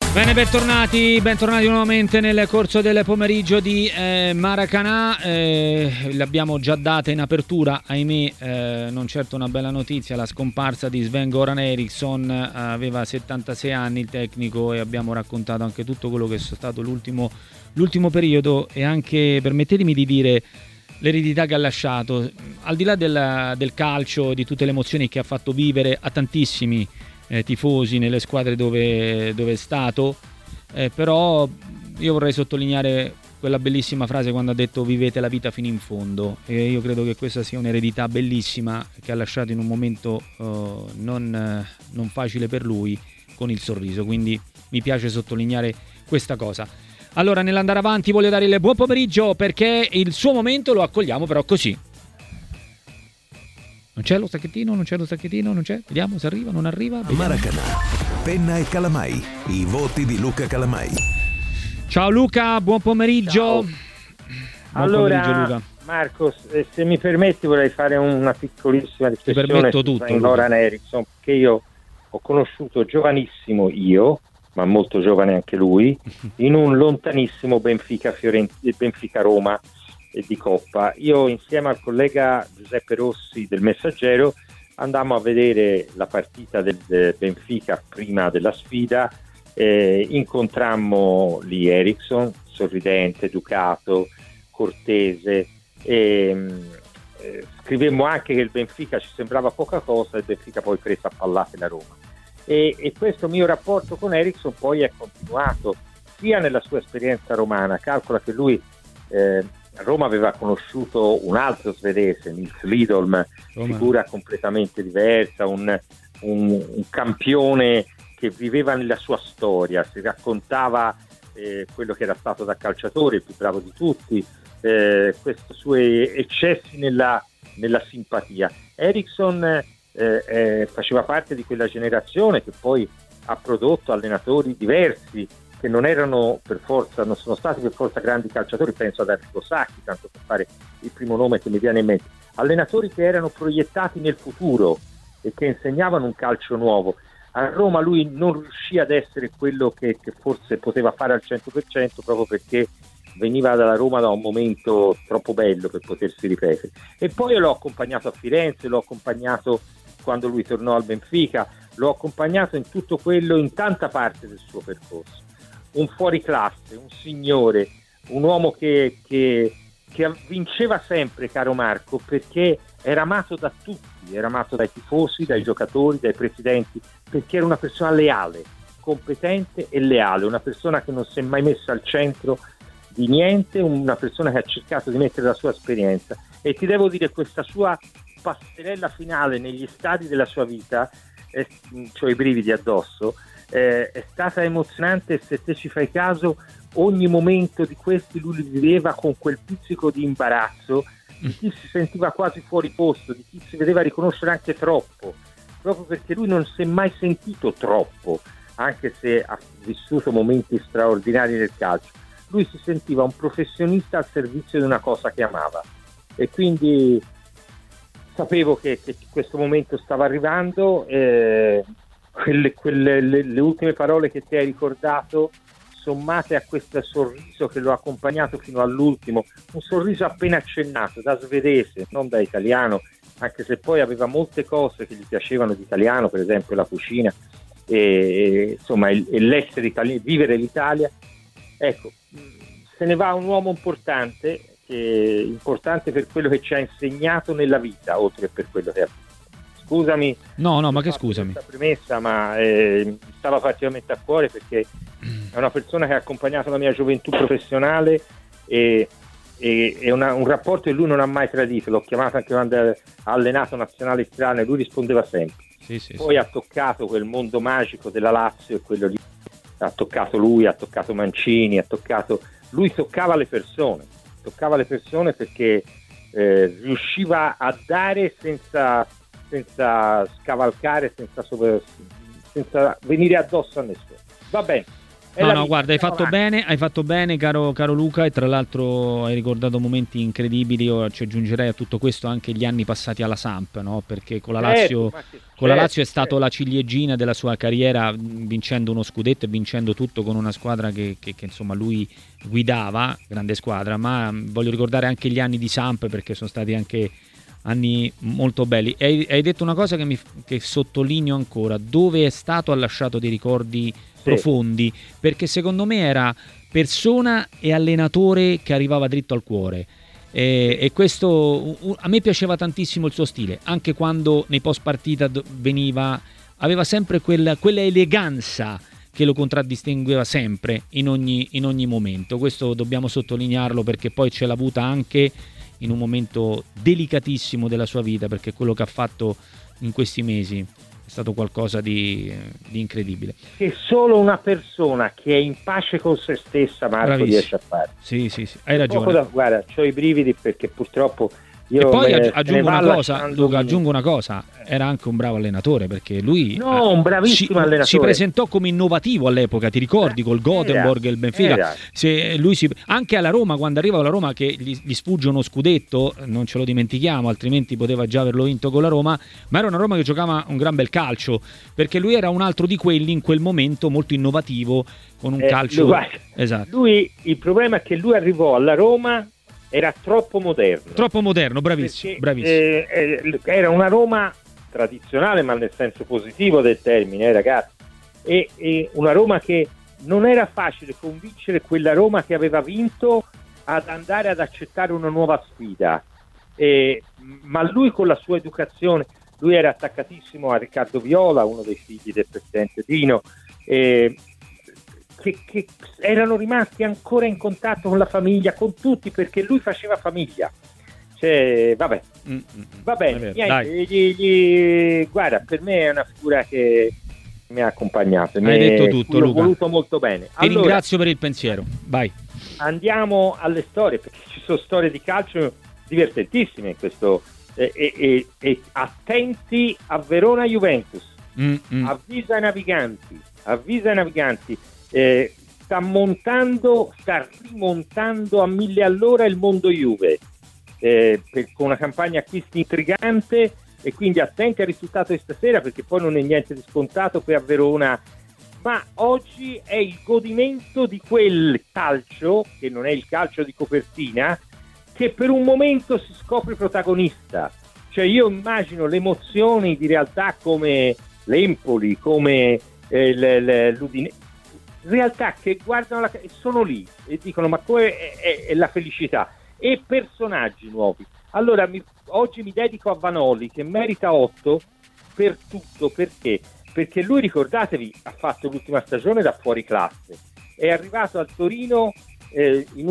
Bene, bentornati nuovamente nel corso del pomeriggio di Maracanã. L'abbiamo già data in apertura, ahimè, non certo una bella notizia, la scomparsa di Sven-Goran Eriksson. Aveva 76 anni il tecnico e abbiamo raccontato anche tutto quello che è stato l'ultimo periodo e anche, permettetemi di dire, l'eredità che ha lasciato, al di là del calcio, di tutte le emozioni che ha fatto vivere a tantissimi tifosi nelle squadre dove è stato, però io vorrei sottolineare quella bellissima frase quando ha detto vivete la vita fino in fondo, e io credo che questa sia un'eredità bellissima che ha lasciato in un momento non facile per lui, con il sorriso, quindi mi piace sottolineare questa cosa. Allora, nell'andare avanti voglio dare il buon pomeriggio, perché il suo momento lo accogliamo però così. Non c'è lo stacchettino, non c'è. Vediamo se arriva, non arriva. Vediamo. Maracanã, Penna e Calamai, i voti di Luca Calamai. Ciao Luca, buon pomeriggio. Ciao. Allora, pomeriggio, Luca. Marco, se mi permetti vorrei fare una piccolissima riflessione su Sven-Goran Eriksson, che io ho conosciuto giovanissimo io, ma molto giovane anche lui, in un lontanissimo Benfica-Roma di Coppa. Io insieme al collega Giuseppe Rossi del Messaggero andammo a vedere la partita del Benfica prima della sfida, incontrammo lì Eriksson, sorridente, educato, cortese, scrivemmo anche che il Benfica ci sembrava poca cosa e il Benfica poi prese a pallate la Roma, e questo mio rapporto con Eriksson poi è continuato sia nella sua esperienza romana. Calcola che lui a Roma aveva conosciuto un altro svedese, Nils Lidholm, figura completamente diversa, un campione che viveva nella sua storia, si raccontava quello che era stato da calciatore, il più bravo di tutti, questi suoi eccessi nella simpatia. Eriksson faceva parte di quella generazione che poi ha prodotto allenatori diversi, che non sono stati per forza grandi calciatori, penso ad Arrigo Sacchi, tanto per fare il primo nome che mi viene in mente, allenatori che erano proiettati nel futuro e che insegnavano un calcio nuovo. A Roma lui non riuscì ad essere quello che forse poteva fare al 100%, proprio perché veniva dalla Roma da un momento troppo bello per potersi ripetere. E poi l'ho accompagnato a Firenze, l'ho accompagnato quando lui tornò al Benfica, l'ho accompagnato in tutto quello, in tanta parte del suo percorso. Un fuoriclasse, un signore, un uomo che vinceva sempre, caro Marco, perché era amato da tutti, era amato dai tifosi, dai giocatori, dai presidenti, perché era una persona leale, competente e leale, una persona che non si è mai messa al centro di niente, una persona che ha cercato di mettere la sua esperienza. E ti devo dire, questa sua passerella finale negli stadi della sua vita, c'ho i brividi addosso, è stata emozionante, e se te ci fai caso ogni momento di questi lui li viveva con quel pizzico di imbarazzo, di chi si sentiva quasi fuori posto, di chi si vedeva riconoscere anche troppo, proprio perché lui non si è mai sentito troppo, anche se ha vissuto momenti straordinari nel calcio. Lui si sentiva un professionista al servizio di una cosa che amava, e quindi sapevo che questo momento stava arrivando. Le ultime parole che ti hai ricordato, sommate a questo sorriso che lo ha accompagnato fino all'ultimo, un sorriso appena accennato, da svedese, non da italiano, anche se poi aveva molte cose che gli piacevano di italiano, per esempio la cucina e insomma l'essere italiano, vivere l'Italia. Ecco, se ne va un uomo importante per quello che ci ha insegnato nella vita, oltre che per quello che ha fatto. Scusami. No, ma che scusami. Questa premessa, ma mi stava particolarmente a cuore, perché è una persona che ha accompagnato la mia gioventù professionale e un rapporto che lui non ha mai tradito. L'ho chiamato anche quando ha allenato nazionali strane, lui rispondeva sempre. Sì, poi ha toccato quel mondo magico della Lazio, e quello lì ha toccato lui, ha toccato Mancini, lui toccava le persone perché riusciva a dare senza scavalcare, senza venire addosso a nessuno. Va bene, No, guarda, hai fatto bene, caro Luca, e tra l'altro hai ricordato momenti incredibili. Io ci aggiungerei a tutto questo anche gli anni passati alla Samp, no? Perché con la Lazio è stato la ciliegina della sua carriera, vincendo uno scudetto e vincendo tutto con una squadra che insomma lui guidava, grande squadra, ma voglio ricordare anche gli anni di Samp, perché sono stati anche anni molto belli. Hai detto una cosa che sottolineo ancora: dove è stato, ha lasciato dei ricordi profondi, perché secondo me era persona e allenatore che arrivava dritto al cuore, e questo a me piaceva tantissimo il suo stile, anche quando nei post partita aveva sempre quella eleganza che lo contraddistingueva sempre in ogni momento. Questo dobbiamo sottolinearlo, perché poi ce l'ha avuta anche in un momento delicatissimo della sua vita, perché quello che ha fatto in questi mesi è stato qualcosa di incredibile. Che solo una persona che è in pace con se stessa, Marco, riesce a fare. Sì, hai ragione. Guarda, c'ho i brividi, perché purtroppo io... E poi aggiungo una cosa, era anche un bravo allenatore, perché lui un bravissimo allenatore. Si presentò come innovativo all'epoca, ti ricordi, col Gothenburg e il Benfica. Anche alla Roma, quando arriva alla Roma, che gli sfugge uno scudetto, non ce lo dimentichiamo, altrimenti poteva già averlo vinto con la Roma, ma era una Roma che giocava un gran bel calcio, perché lui era un altro di quelli in quel momento molto innovativo, con un calcio... Esatto. Il problema è che lui arrivò alla Roma, era troppo moderno, bravissimo. Era una Roma tradizionale, ma nel senso positivo del termine, ragazzi, e una Roma che non era facile convincere quella Roma che aveva vinto ad andare ad accettare una nuova sfida, ma lui, con la sua educazione, lui era attaccatissimo a Riccardo Viola, uno dei figli del presidente Dino, che erano rimasti ancora in contatto con la famiglia, con tutti, perché lui faceva famiglia. Va bene, guarda, per me è una figura che mi ha accompagnato, hai detto tutto, Luca. L'ho voluto molto bene. Ti ringrazio per il pensiero. Vai. Andiamo alle storie, perché ci sono storie di calcio divertentissime in questo, e attenti a Verona Juventus, avvisa i naviganti. Sta rimontando a 1000 all'ora il mondo Juve, con una campagna acquisti intrigante, e quindi attenti al risultato di stasera, perché poi non è niente di scontato qui a Verona, ma oggi è il godimento di quel calcio, che non è il calcio di copertina, che per un momento si scopre protagonista. Cioè, io immagino le emozioni di realtà come l'Empoli, come l'Udinese, realtà che guardano sono lì e dicono: ma come è la felicità, e personaggi nuovi. Allora oggi mi dedico a Vanoli, che merita 8 per tutto. Perché lui, ricordatevi, ha fatto l'ultima stagione da fuori classe, è arrivato al Torino, in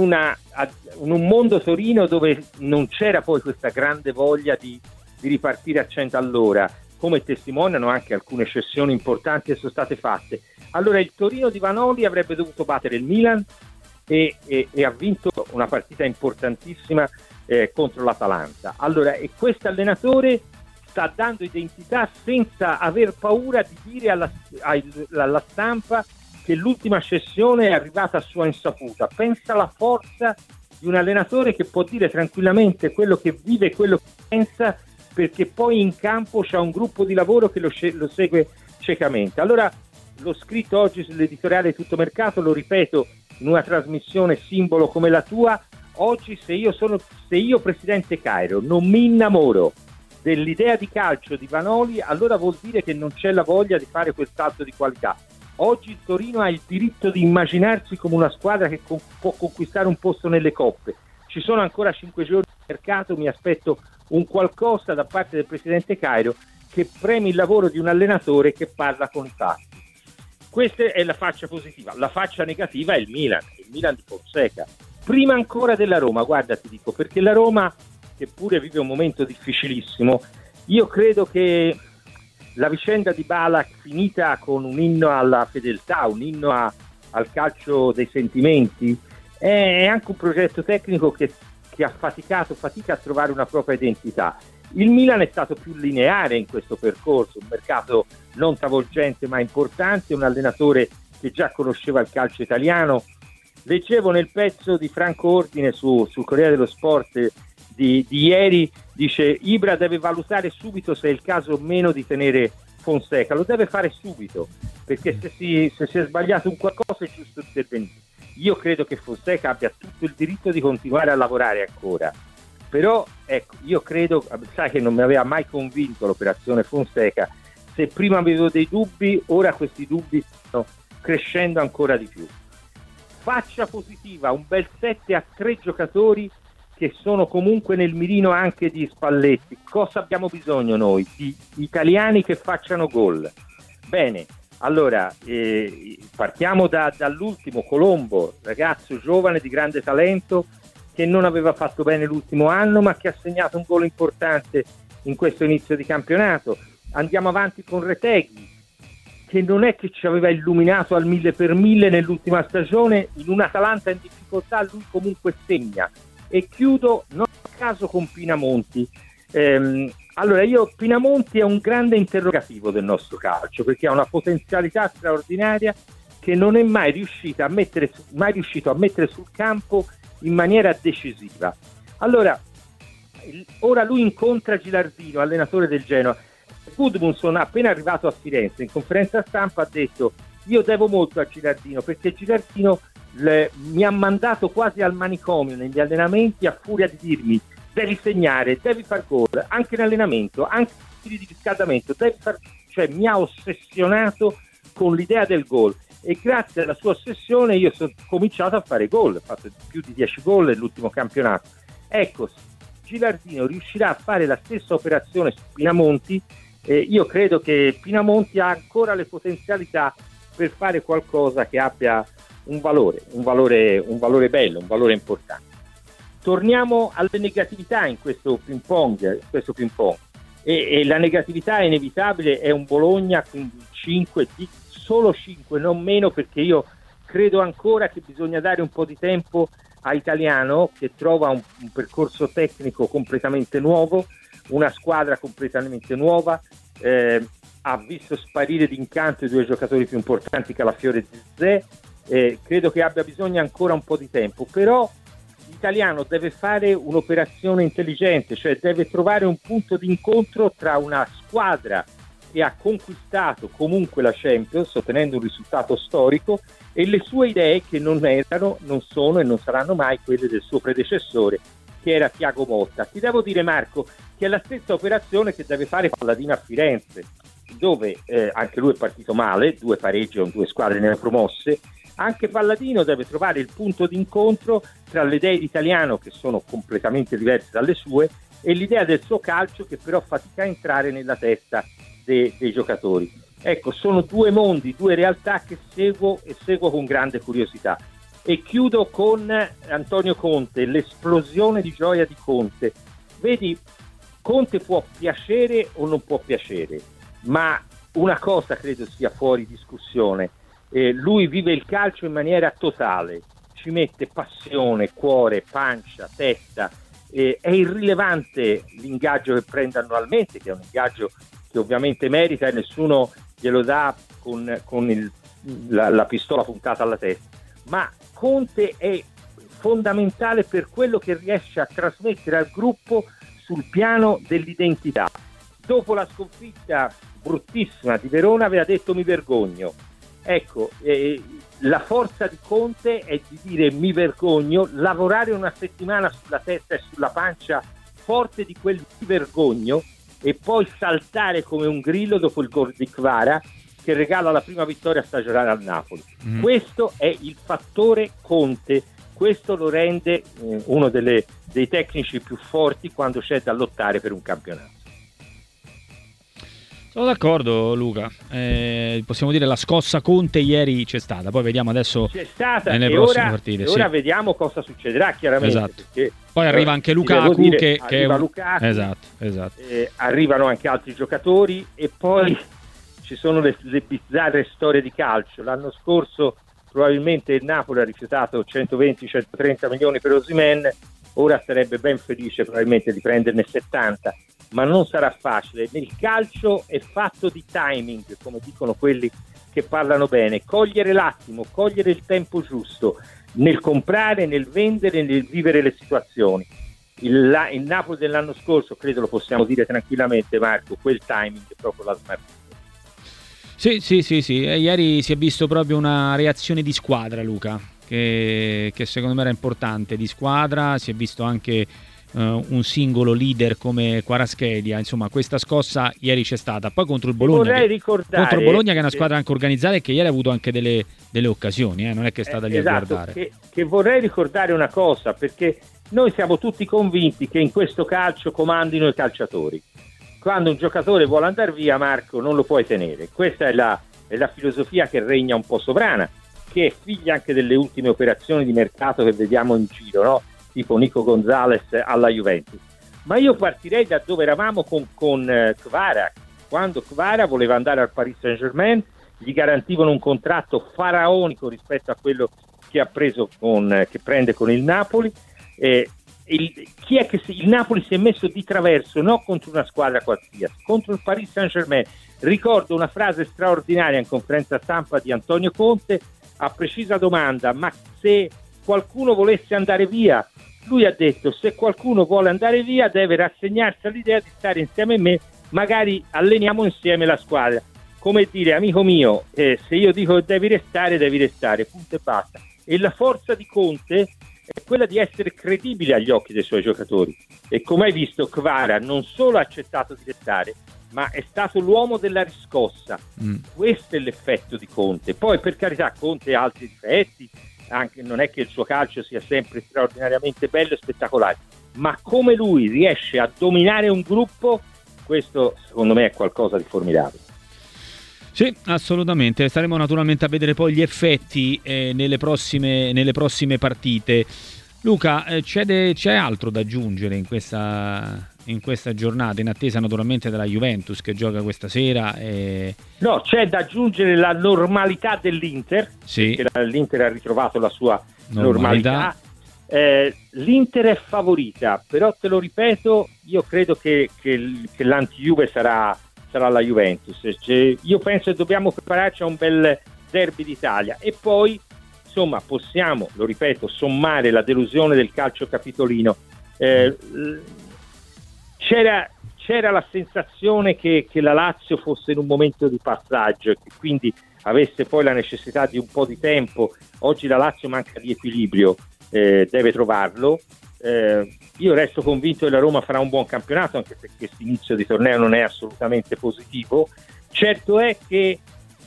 un mondo Torino dove non c'era poi questa grande voglia di ripartire a 100 all'ora, come testimoniano anche alcune cessioni importanti che sono state fatte. Allora il Torino di Vanoli avrebbe dovuto battere il Milan, e ha vinto una partita importantissima contro l'Atalanta. Allora, e questo allenatore sta dando identità senza aver paura di dire alla stampa che l'ultima cessione è arrivata a sua insaputa. Pensa alla forza di un allenatore che può dire tranquillamente quello che vive e quello che pensa, perché poi in campo c'è un gruppo di lavoro che lo segue ciecamente. Allora, l'ho scritto oggi sull'editoriale Tutto Mercato, lo ripeto in una trasmissione simbolo come la tua: oggi se io presidente Cairo non mi innamoro dell'idea di calcio di Vanoli, allora vuol dire che non c'è la voglia di fare quel salto di qualità. Oggi il Torino ha il diritto di immaginarsi come una squadra che può conquistare un posto nelle coppe. Ci sono ancora 5 giorni di mercato, mi aspetto un qualcosa da parte del presidente Cairo che premi il lavoro di un allenatore che parla con i fatti. Questa è la faccia positiva. La faccia negativa è il Milan di Fonseca. Prima ancora della Roma, guarda, ti dico, perché la Roma, che pure vive un momento difficilissimo, io credo che la vicenda di Ballack, finita con un inno alla fedeltà, un inno al calcio dei sentimenti, è anche un progetto tecnico che fatica a trovare una propria identità. Il Milan è stato più lineare in questo percorso, un mercato non travolgente ma importante, un allenatore che già conosceva il calcio italiano. Leggevo nel pezzo di Franco Ordine sul Corriere dello Sport di ieri, dice Ibra deve valutare subito se è il caso o meno di tenere Fonseca, lo deve fare subito, perché se si è sbagliato un qualcosa è giusto intervenire. Io credo che Fonseca abbia tutto il diritto di continuare a lavorare ancora, però ecco, io credo, sai che non mi aveva mai convinto l'operazione Fonseca, se prima avevo dei dubbi, ora questi dubbi stanno crescendo ancora di più. Faccia positiva, un bel 7 a 3 giocatori che sono comunque nel mirino anche di Spalletti. Cosa abbiamo bisogno noi? Di italiani che facciano gol. Bene, allora partiamo dall'ultimo, Colombo, ragazzo giovane di grande talento che non aveva fatto bene l'ultimo anno ma che ha segnato un gol importante in questo inizio di campionato. Andiamo avanti con Retegui, che non è che ci aveva illuminato al 1000x1000 nell'ultima stagione, in un Atalanta in difficoltà lui comunque segna. E chiudo non a caso con Pinamonti. Allora, Pinamonti è un grande interrogativo del nostro calcio, perché ha una potenzialità straordinaria che non è mai riuscito a mettere sul campo in maniera decisiva. Allora, ora lui incontra Gilardino, allenatore del Genoa. Gudmundsson, appena arrivato a Firenze, in conferenza stampa ha detto: io devo molto a Gilardino, perché Gilardino mi ha mandato quasi al manicomio negli allenamenti a furia di dirmi devi segnare, devi far gol, anche in allenamento, anche in di riscaldamento, cioè mi ha ossessionato con l'idea del gol, e grazie alla sua ossessione io sono cominciato a fare gol, ho fatto più di 10 gol nell'ultimo campionato. Ecco, Gilardino riuscirà a fare la stessa operazione su Pinamonti. Io credo che Pinamonti ha ancora le potenzialità per fare qualcosa che abbia un valore bello, un valore importante. Torniamo alle negatività in questo ping pong, e la negatività è inevitabile, è un Bologna con solo 5, non meno, perché io credo ancora che bisogna dare un po' di tempo a Italiano, che trova un percorso tecnico completamente nuovo, una squadra completamente nuova, ha visto sparire d'incanto i 2 giocatori più importanti, Calafiore e Zizé. Credo che abbia bisogno ancora un po' di tempo, però l'Italiano deve fare un'operazione intelligente, cioè deve trovare un punto di incontro tra una squadra che ha conquistato comunque la Champions ottenendo un risultato storico e le sue idee, che non sono e non saranno mai quelle del suo predecessore, che era Thiago Motta. Ti devo dire, Marco, che è la stessa operazione che deve fare Palladino a Firenze, dove anche lui è partito male, 2 pareggi con 2 squadre neopromosse. Anche Palladino deve trovare il punto di incontro tra le idee di Italiano, che sono completamente diverse dalle sue, e l'idea del suo calcio, che però fatica a entrare nella testa dei giocatori. Ecco, sono 2 mondi, 2 realtà che seguo con grande curiosità. E chiudo con Antonio Conte, l'esplosione di gioia di Conte. Vedi, Conte può piacere o non può piacere, ma una cosa credo sia fuori discussione: lui vive il calcio in maniera totale, ci mette passione, cuore, pancia, testa. È irrilevante l'ingaggio che prende annualmente, che è un ingaggio che ovviamente merita e nessuno glielo dà con la pistola puntata alla testa, ma Conte è fondamentale per quello che riesce a trasmettere al gruppo sul piano dell'identità. Dopo la sconfitta bruttissima di Verona aveva detto: mi vergogno. Ecco, la forza di Conte è di dire mi vergogno, lavorare una settimana sulla testa e sulla pancia forte di quel mi vergogno, e poi saltare come un grillo dopo il gol di Kvara, che regala la prima vittoria stagionale al Napoli. Questo è il fattore Conte, questo lo rende uno dei tecnici più forti quando c'è da lottare per un campionato. Sono d'accordo, Luca. Possiamo dire la scossa Conte ieri c'è stata, poi vediamo adesso c'è stata, nelle prossime partite. Ora vediamo cosa succederà, chiaramente. Esatto. Perché, poi arriva anche Lukaku, che è Lukaku, esatto. Arrivano anche altri giocatori, e poi ci sono le bizzarre storie di calcio. L'anno scorso probabilmente il Napoli ha rifiutato 120-130 milioni per Osimhen, ora sarebbe ben felice probabilmente di prenderne 70. ma non sarà facile. Nel calcio è fatto di timing, come dicono quelli che parlano bene, cogliere l'attimo, cogliere il tempo giusto nel comprare, nel vendere, nel vivere le situazioni. Il Napoli dell'anno scorso, credo lo possiamo dire tranquillamente, Marco, quel timing è proprio la smarrita. Sì. E ieri si è visto proprio una reazione di squadra, Luca, che secondo me era importante, di squadra. Si è visto anche un singolo leader come Kvaratskhelia. Insomma, questa scossa ieri c'è stata. Poi contro il Bologna, contro il Bologna, che è una squadra anche organizzata e che ieri ha avuto anche delle occasioni, non è che è stata lì a guardare. Che vorrei ricordare una cosa, perché noi siamo tutti convinti che in questo calcio comandino i calciatori. Quando un giocatore vuole andare via, Marco, non lo puoi tenere. Questa è la filosofia che regna un po' sovrana, che è figlia anche delle ultime operazioni di mercato che vediamo in giro, no? Tipo Nico Gonzalez alla Juventus. Ma io partirei da dove eravamo con Kvara. Quando Kvara voleva andare al Paris Saint-Germain, gli garantivano un contratto faraonico rispetto a quello che ha preso che prende con il Napoli. Chi è che il Napoli si è messo di traverso, non contro una squadra qualsiasi, contro il Paris Saint-Germain. Ricordo una frase straordinaria in conferenza stampa di Antonio Conte a precisa domanda: ma se qualcuno volesse andare via? Lui ha detto: se qualcuno vuole andare via deve rassegnarsi all'idea di stare insieme a me, magari alleniamo insieme la squadra. Come dire, amico mio, se io dico che devi restare, punto e basta. E la forza di Conte è quella di essere credibile agli occhi dei suoi giocatori. E come hai visto, Kvara non solo ha accettato di restare, ma è stato l'uomo della riscossa. Questo è l'effetto di Conte. Poi, per carità, Conte ha altri difetti, anche non è che il suo calcio sia sempre straordinariamente bello e spettacolare, ma come lui riesce a dominare un gruppo, questo secondo me è qualcosa di formidabile. Sì, assolutamente. Staremo naturalmente a vedere poi gli effetti nelle prossime partite. Luca, c'è altro da aggiungere in questa giornata, in attesa naturalmente della Juventus che gioca questa sera? No, c'è da aggiungere la normalità dell'Inter, sì, perché l'Inter ha ritrovato la sua normalità. L'Inter è favorita, però te lo ripeto, io credo che l'anti-Juve sarà la Juventus. Io penso che dobbiamo prepararci a un bel derby d'Italia e poi insomma possiamo, lo ripeto, sommare la delusione del calcio capitolino. C'era la sensazione che la Lazio fosse in un momento di passaggio e che quindi avesse poi la necessità di un po' di tempo. Oggi la Lazio manca di equilibrio, deve trovarlo. Io resto convinto che la Roma farà un buon campionato, anche se questo inizio di torneo non è assolutamente positivo. Certo è che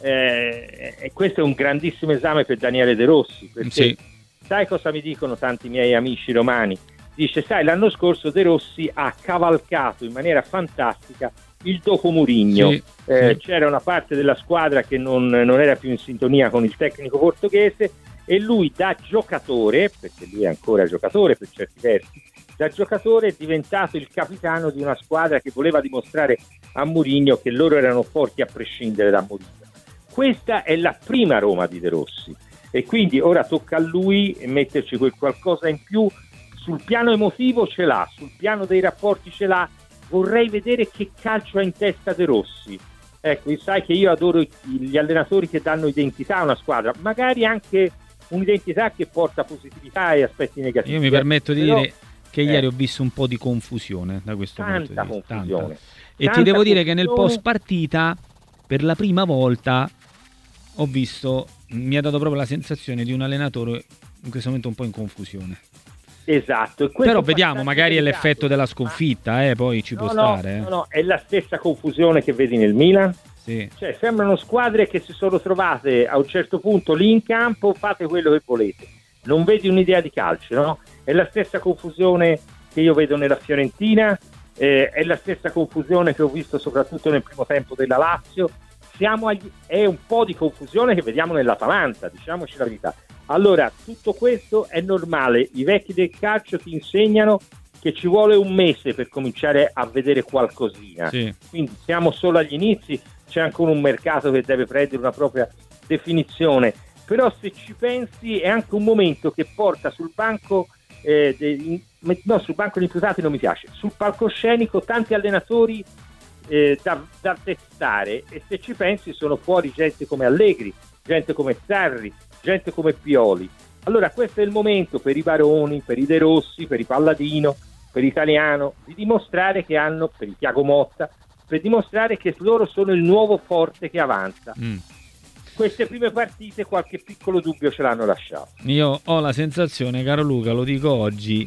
questo è un grandissimo esame per Daniele De Rossi, perché sì, sai cosa mi dicono tanti miei amici romani? Dice, sai, l'anno scorso De Rossi ha cavalcato in maniera fantastica il dopo Mourinho. Sì. C'era una parte della squadra che non era più in sintonia con il tecnico portoghese e lui da giocatore, perché lui è ancora giocatore per certi versi, da giocatore è diventato il capitano di una squadra che voleva dimostrare a Mourinho che loro erano forti a prescindere da Mourinho. Questa è la prima Roma di De Rossi e quindi ora tocca a lui metterci quel qualcosa in più. Sul piano emotivo ce l'ha, sul piano dei rapporti ce l'ha. Vorrei vedere che calcio ha in testa De Rossi. Ecco, sai che io adoro gli allenatori che danno identità a una squadra, magari anche un'identità che porta positività e aspetti negativi. Io mi permetto di dire che ieri ho visto un po' di confusione da questo punto di vista. Confusione. E ti devo dire che nel post partita, per la prima volta, mi ha dato proprio la sensazione di un allenatore in questo momento un po' in confusione. Esatto. Però vediamo, magari è l'effetto della sconfitta, poi ci può stare. No, è la stessa confusione che vedi nel Milan. Sì. Cioè, sembrano squadre che si sono trovate a un certo punto lì in campo, fate quello che volete. Non vedi un'idea di calcio, no? È la stessa confusione che io vedo nella Fiorentina, è la stessa confusione che ho visto soprattutto nel primo tempo della Lazio. È un po' di confusione che vediamo nell'Atalanta, diciamoci la verità. Allora, tutto questo è normale, i vecchi del calcio ti insegnano che ci vuole un mese per cominciare a vedere qualcosina, sì. Quindi siamo solo agli inizi, c'è ancora un mercato che deve prendere una propria definizione, però se ci pensi è anche un momento che porta sul banco no, sul banco degli imputati non mi piace, sul palcoscenico tanti allenatori da testare, e se ci pensi sono fuori gente come Allegri, gente come Sarri, gente come Pioli. Allora questo è il momento per i Baroni, per i De Rossi, per i Palladino, per Italiano, di dimostrare che hanno, per i Thiago Motta, per dimostrare che loro sono il nuovo forte che avanza. Queste prime partite qualche piccolo dubbio ce l'hanno lasciato. Io ho la sensazione, caro Luca, lo dico oggi,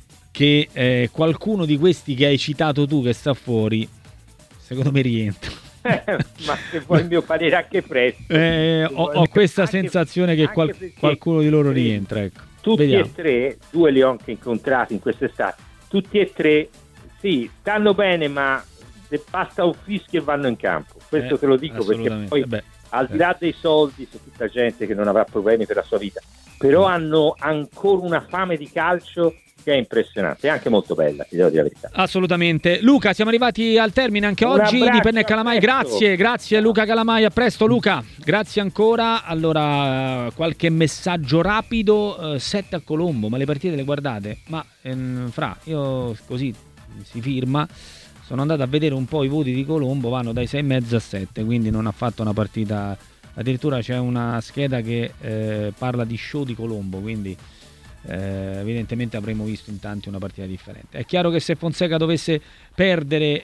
che qualcuno di questi che hai citato tu che sta fuori, secondo me rientra. Ma se vuoi il mio parere anche presto. Ho questa sensazione che qualcuno di loro rientra. Ecco. Tutti Vediamo. E tre, due li ho anche incontrati in quest'estate, tutti e tre, sì, stanno bene, ma basta un fischio e vanno in campo. Questo te lo dico perché poi al di là dei soldi c'è tutta gente che non avrà problemi per la sua vita, però hanno ancora una fame di calcio che è impressionante e anche molto bella, ti devo dire la verità. Assolutamente. Luca, siamo arrivati al termine anche oggi di Penna e Calamai. Grazie Luca Calamai, a presto Luca, grazie ancora. Allora, qualche messaggio rapido. 7 a Colombo, ma le partite le guardate? Ma io così si firma, sono andato a vedere un po' i voti di Colombo, vanno dai 6,5 a 7, quindi non ha fatto una partita, addirittura c'è una scheda che parla di show di Colombo, quindi evidentemente avremmo visto in tanti una partita differente. È chiaro che se Fonseca dovesse perdere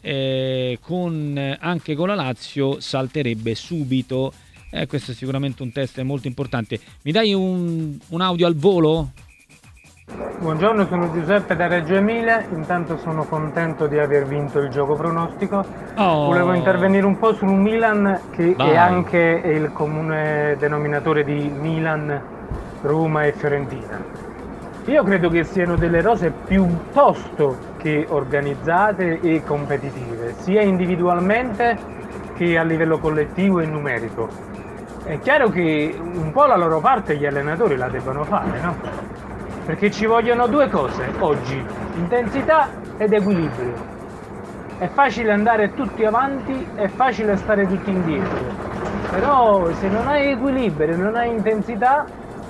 anche con la Lazio salterebbe subito, questo è sicuramente un test molto importante. Mi dai un audio al volo? Buongiorno, sono Giuseppe da Reggio Emilia. Intanto sono contento di aver vinto il gioco pronostico. Volevo intervenire un po' sul Milan, che è anche il comune denominatore di Milan, Roma e Fiorentina. Io credo che siano delle rose piuttosto che organizzate e competitive, sia individualmente che a livello collettivo e numerico. È chiaro che un po' la loro parte gli allenatori la debbano fare, no? Perché ci vogliono due cose oggi: intensità ed equilibrio. È facile andare tutti avanti, è facile stare tutti indietro, però se non hai equilibrio, non hai intensità,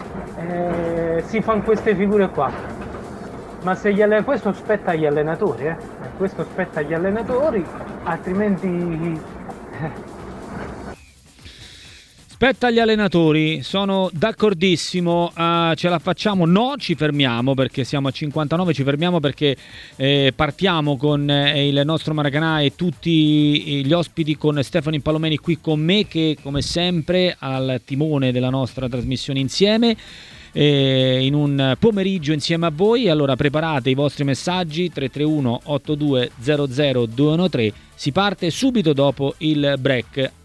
si fanno queste figure qua. Ma se questo spetta agli allenatori, questo spetta agli allenatori, altrimenti spetta agli allenatori, sono d'accordissimo. Ce la facciamo? No, ci fermiamo perché siamo a 59, ci fermiamo perché partiamo con il nostro Maracanà e tutti gli ospiti, con Stefano Impallomeni qui con me, che come sempre al timone della nostra trasmissione insieme, in un pomeriggio insieme a voi. Allora preparate i vostri messaggi, 331 8200 213, si parte subito dopo il break.